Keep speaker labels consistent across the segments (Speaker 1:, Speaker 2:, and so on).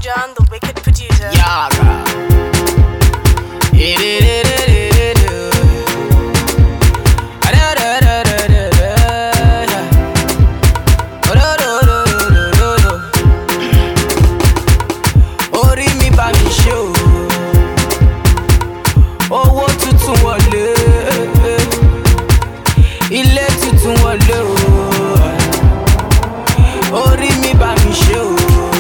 Speaker 1: John, the wicked producer.
Speaker 2: Yaga. Orí mi bá mi ṣe o, owó tuntun wọlé, ilé tuntun wọlé o. Orí mi bá mi ṣe o.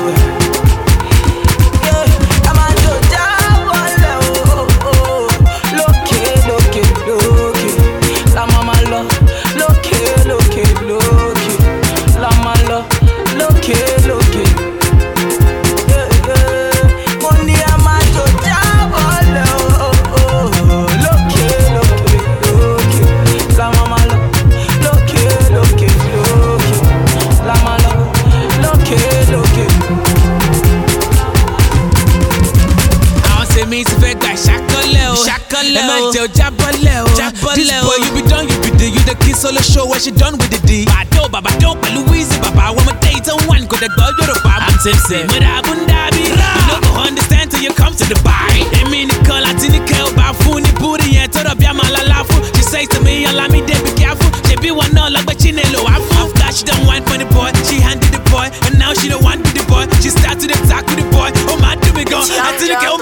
Speaker 3: This boy, you be done, you be the, you the kid solo show where she done with the D. Baba do, Louise, Baba, one more date on one, go the girl, you're the Baba. I'm tipsy, Mada Bundabi. You don't go understand till you come to the bar. I mean, the call, I think the girl, Bafuni, booty, and told up Yamala Lafu. She says to me, allow me, they be careful. She be one all like Chinelo. After she done wine for the boy, she handed the boy, and now she don't want with the boy. She started to talk with the boy. Oh, my, do me go. I think the girl.